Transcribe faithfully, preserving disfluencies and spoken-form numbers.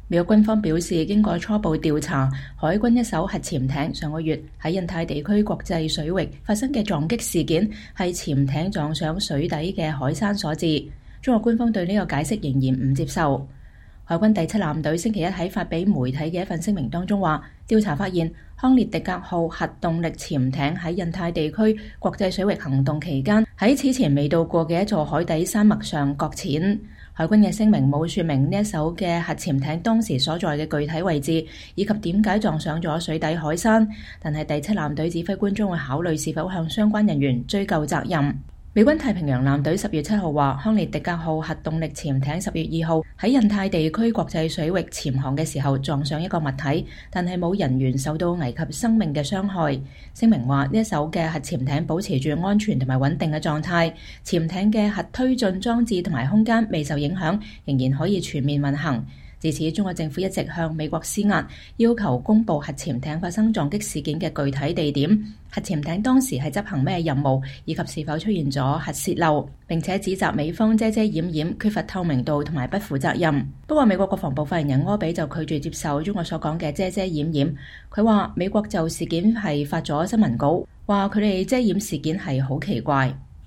美國軍方表示，經過初步調查，海軍一艘核潛艇上個月喺印太地區國際水域發生嘅撞擊事件係潛艇撞上水底嘅海山所致。中國官方對呢個解釋仍然唔接受。海軍第七艦隊星期一喺發俾媒體嘅一份聲明當中話，調查發現康列迪格號核動力潛艇喺印太地區國際水域行動期間，喺此前未到過嘅一座海底山脈上擱淺。海軍嘅聲明冇說明呢一艘嘅核潛艇當時所在嘅具體位置，以及點解撞上咗水底海山，但係第七艦隊指揮官將會考慮是否向相關人員追究責任。美軍太平洋艦隊十月七號話，康列迪格號核動力潛艇十月二號喺印太地區國際水域潛航嘅時候撞上一個物體，但係冇人員受到危及生命嘅傷害。聲明話，呢一艘嘅核潛艇保持住安全同埋穩定嘅狀態，潛艇嘅核推進裝置同埋空間未受影響，仍然可以全面運行。自此，中國政府一直向美國施壓，要求公佈核潛艇發生撞擊事件嘅具體地點、核潛艇當時係執行咩任務，以及是否出現咗核洩漏，並且指責美方遮遮掩掩、缺乏透明度同埋不負責任。不過，美國國防部發言人柯比就拒絕接受中國所講嘅遮遮掩掩。佢話美國就事件係發咗新聞稿，話佢哋遮掩事件係好奇怪。